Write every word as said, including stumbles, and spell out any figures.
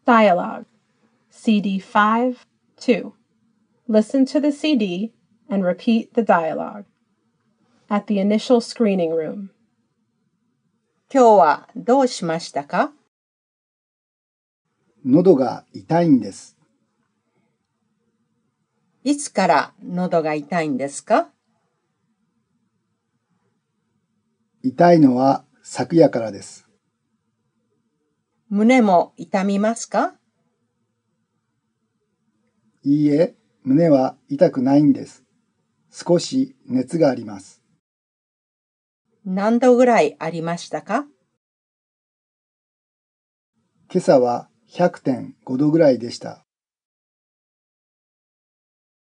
Dialogue. C D five two. Listen to the C D and repeat the dialogue. At the initial screening room. 今日はどうしましたか？ 喉が痛いんです。 いつから喉が痛いんですか？ 痛いのは昨夜からです。 胸も痛みますか？ いいえ、胸は痛くないんです。少し熱があります。 何度ぐらいありましたか？ 今朝はひゃくてんごどぐらいでした。